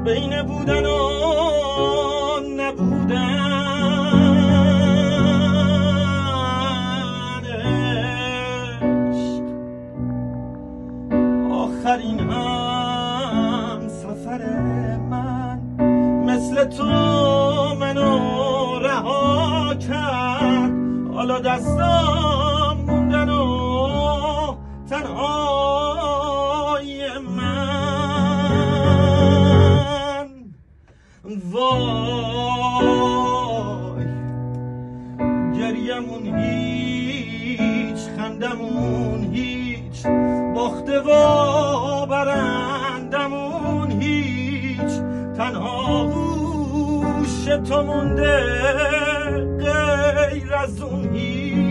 بین بودن و نبودن عشق آخرین هم سفر من مثل تو منو رها کرد. حالا دستام موندن و تنهای من. وای گریمون هیچ، خندمون هیچ، باخته و برندمون هیچ، تنها گوش تو مونده غیر از اون هیچ.